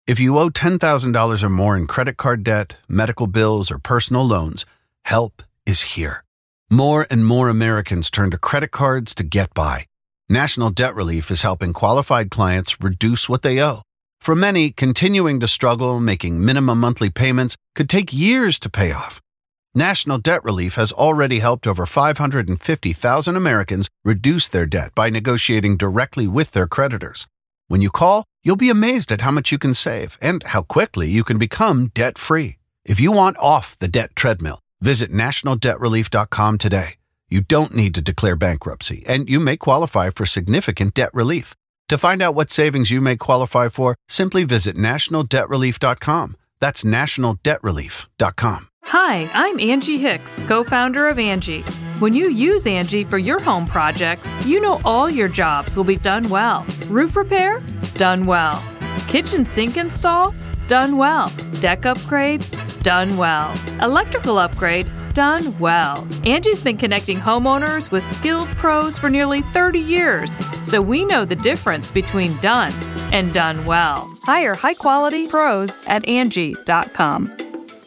If you owe $10,000 or more in credit card debt, medical bills, or personal loans, help is here. More and more Americans turn to credit cards to get by. National Debt Relief is helping qualified clients reduce what they owe. For many, continuing to struggle making minimum monthly payments could take years to pay off. National Debt Relief has already helped over 550,000 Americans reduce their debt by negotiating directly with their creditors. When you call, you'll be amazed at how much you can save and how quickly you can become debt-free. If you want off the debt treadmill, visit nationaldebtrelief.com today. You don't need to declare bankruptcy, and you may qualify for significant debt relief. To find out what savings you may qualify for, simply visit nationaldebtrelief.com. That's nationaldebtrelief.com. Hi, I'm Angie Hicks, co-founder of Angie. When you use Angie for your home projects, you know all your jobs will be done well. Roof repair? Done well. Kitchen sink install? Done well. Deck upgrades? Done well. Electrical upgrade? Done well. Angie's been connecting homeowners with skilled pros for nearly 30 years, so we know the difference between done and done well. Hire high-quality pros at Angie.com.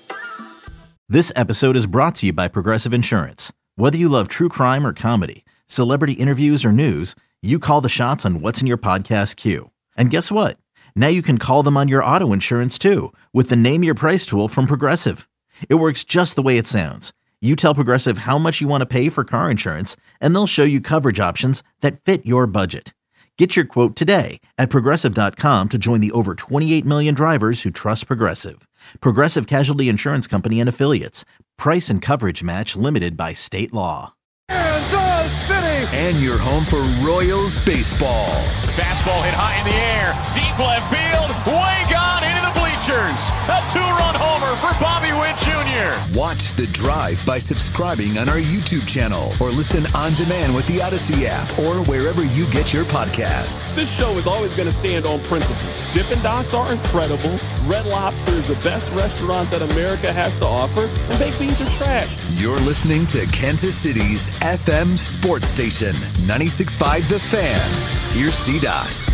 This episode is brought to you by Progressive Insurance. Whether you love true crime or comedy, celebrity interviews or news, you call the shots on what's in your podcast queue. And guess what? Now you can call them on your auto insurance too with the Name Your Price tool from Progressive. It works just the way it sounds. You tell Progressive how much you want to pay for car insurance, and they'll show you coverage options that fit your budget. Get your quote today at Progressive.com to join the over 28 million drivers who trust Progressive. Progressive Casualty Insurance Company and Affiliates. Price and coverage match limited by state law. Kansas City! And you're home for Royals baseball. Fastball hit high in the air. Deep left field. Way gone into the bleachers. A two-run homer for Bobby Witt Jr. Watch The Drive by subscribing on our YouTube channel or listen on demand with the Odyssey app or wherever you get your podcasts. This show is always going to stand on principle. Dippin' Dots are incredible. Red Lobster is the best restaurant that America has to offer. And baked beans are trash. You're listening to Kansas City's FM sports station, 96.5 The Fan. Here's C-Dot.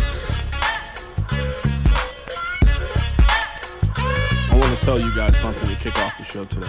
I want to tell you guys something to kick off the show today.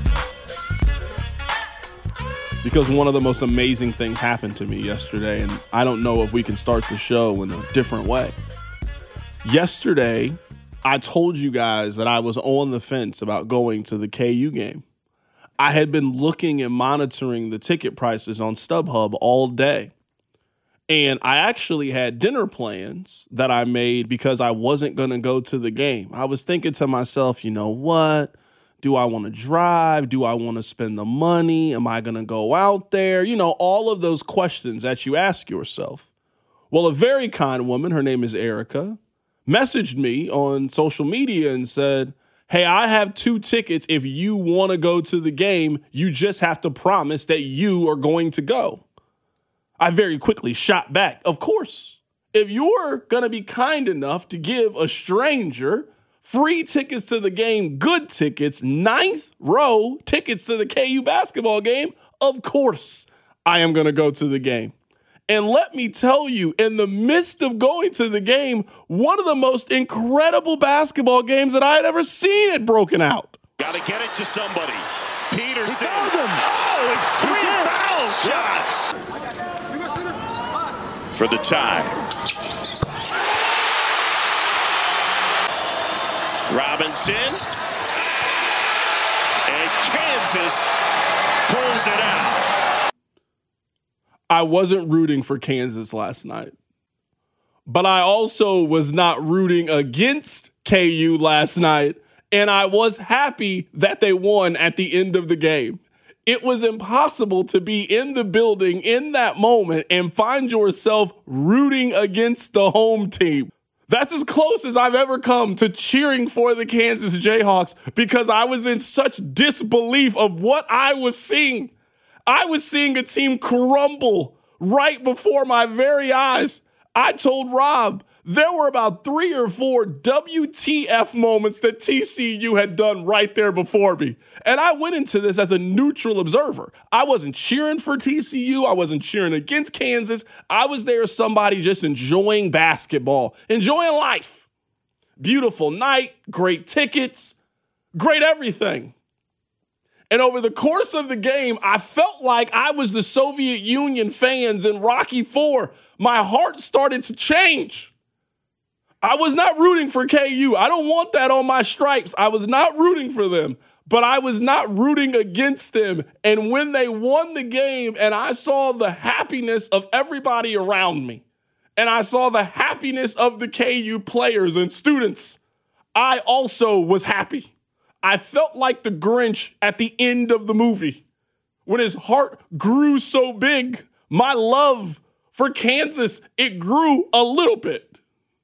Because one of the most amazing things happened to me yesterday, and I don't know if we can start the show in a different way. Yesterday, I told you guys that I was on the fence about going to the KU game. I had been looking and monitoring the ticket prices on StubHub all day. And I actually had dinner plans that I made because I wasn't going to go to the game. I was thinking to myself, you know what? Do I want to drive? Do I want to spend the money? Am I going to go out there? You know, all of those questions that you ask yourself. Well, a very kind woman, her name is Erica, messaged me on social media and said, hey, I have 2 tickets. If you want to go to the game, you just have to promise that you are going to go. I very quickly shot back. Of course, if you're going to be kind enough to give a stranger free tickets to the game, good tickets, 9th row tickets to the KU basketball game, of course I am going to go to the game. And let me tell you, in the midst of going to the game, one of the most incredible basketball games that I had ever seen had broken out. Got to get it to somebody. Peterson. Oh, it's 3 foul shots for the tie. Robinson. And Kansas pulls it out. I wasn't rooting for Kansas last night, but I also was not rooting against KU last night, and I was happy that they won at the end of the game. It was impossible to be in the building in that moment and find yourself rooting against the home team. That's as close as I've ever come to cheering for the Kansas Jayhawks because I was in such disbelief of what I was seeing. I was seeing a team crumble right before my very eyes. I told Rob there were about 3 or 4 WTF moments that TCU had done right there before me. And I went into this as a neutral observer. I wasn't cheering for TCU. I wasn't cheering against Kansas. I was there as somebody just enjoying basketball, enjoying life. beautiful night, great tickets, great everything. And over the course of the game, I felt like I was the Soviet Union fans in Rocky IV. My heart started to change. I was not rooting for KU. I don't want that on my stripes. I was not rooting for them, but I was not rooting against them. And when they won the game and I saw the happiness of everybody around me, and I saw the happiness of the KU players and students, I also was happy. I felt like the Grinch at the end of the movie when his heart grew so big. My love for Kansas, it grew a little bit,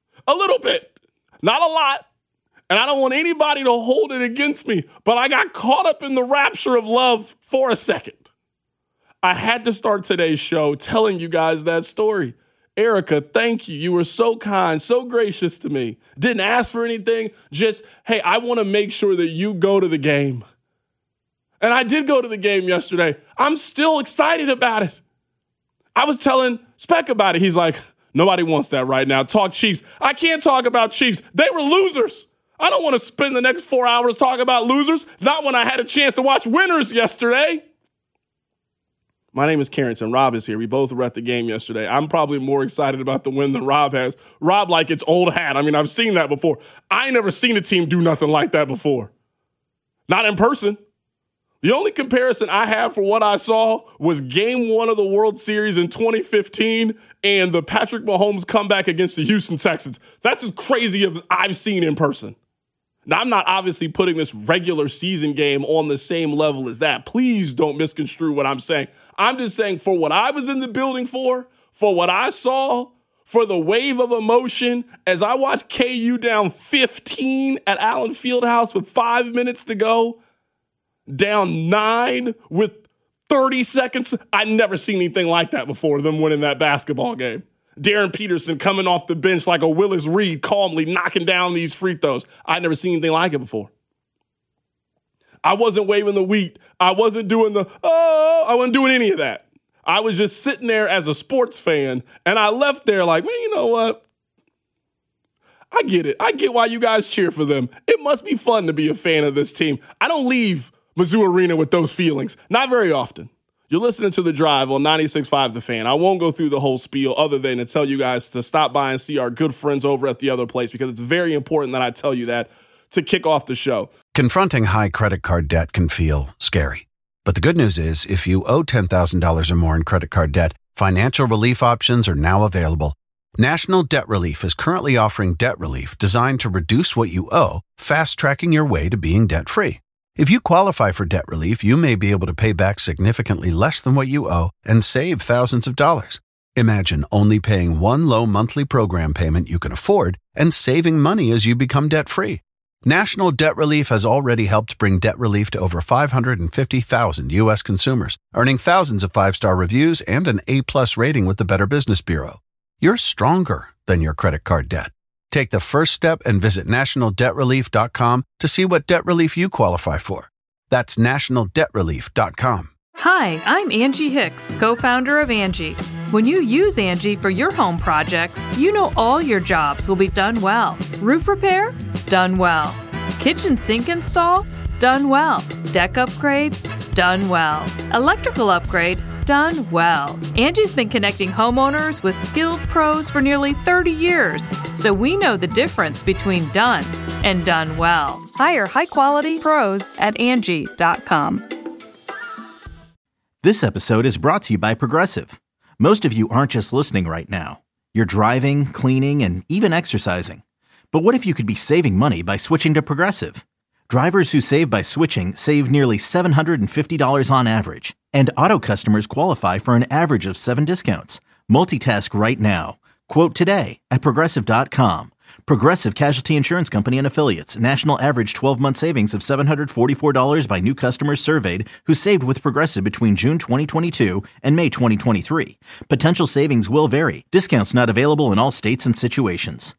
not a lot. And I don't want anybody to hold it against me, but I got caught up in the rapture of love for a second. I had to start today's show telling you guys that story. Erica, thank you. You were so kind, so gracious to me. Didn't ask for anything. Just, hey, I want to make sure that you go to the game. And I did go to the game yesterday. I'm still excited about it. I was telling Speck about it. He's like, nobody wants that right now. Talk Chiefs. I can't talk about Chiefs. They were losers. I don't want to spend the next 4 hours talking about losers. Not when I had a chance to watch winners yesterday. My name is Carrington. Rob is here. We both were at the game yesterday. I'm probably more excited about the win than Rob has. Rob, like it's old hat. I mean, I've seen that before. I ain't never seen a team do nothing like that before. Not in person. The only comparison I have for what I saw was game 1 of the World Series in 2015 and the Patrick Mahomes comeback against the Houston Texans. That's as crazy as I've seen in person. Now, I'm not obviously putting this regular season game on the same level as that. Please don't misconstrue what I'm saying. I'm just saying for what I was in the building for what I saw, for the wave of emotion as I watched KU down 15 at Allen Fieldhouse with 5 minutes to go, down 9 with 30 seconds. I'd never seen anything like that before, them winning that basketball game. Darren Peterson coming off the bench like a Willis Reed, calmly knocking down these free throws. I'd never seen anything like it before. I wasn't waving the wheat. I wasn't doing I wasn't doing any of that. I was just sitting there as a sports fan, and I left there like, man, you know what? I get it. I get why you guys cheer for them. It must be fun to be a fan of this team. I don't leave Mizzou Arena with those feelings. Not very often. You're listening to The Drive on 96.5 The Fan. I won't go through the whole spiel other than to tell you guys to stop by and see our good friends over at the other place because it's very important that I tell you that to kick off the show. Confronting high credit card debt can feel scary. But the good news is, if you owe $10,000 or more in credit card debt, financial relief options are now available. National Debt Relief is currently offering debt relief designed to reduce what you owe, fast-tracking your way to being debt-free. If you qualify for debt relief, you may be able to pay back significantly less than what you owe and save thousands of dollars. Imagine only paying one low monthly program payment you can afford and saving money as you become debt-free. National Debt Relief has already helped bring debt relief to over 550,000 U.S. consumers, earning thousands of 5-star reviews and an A+ rating with the Better Business Bureau. You're stronger than your credit card debt. Take the first step and visit nationaldebtrelief.com to see what debt relief you qualify for. That's nationaldebtrelief.com. Hi, I'm Angie Hicks, co-founder of Angie. When you use Angie for your home projects, you know all your jobs will be done well. Roof repair? Done well. Kitchen sink install? Done well. Deck upgrades? Done well. Electrical upgrade? Done well. Angie's been connecting homeowners with skilled pros for nearly 30 years, so we know the difference between done and done well. Hire high-quality pros at Angie.com. This episode is brought to you by Progressive. Most of you aren't just listening right now. You're driving, cleaning, and even exercising. But what if you could be saving money by switching to Progressive? Drivers who save by switching save nearly $750 on average, and auto customers qualify for an average of 7 discounts. Multitask right now. Quote today at Progressive.com. Progressive Casualty Insurance Company and Affiliates. National average 12-month savings of $744 by new customers surveyed who saved with Progressive between June 2022 and May 2023. Potential savings will vary. Discounts not available in all states and situations.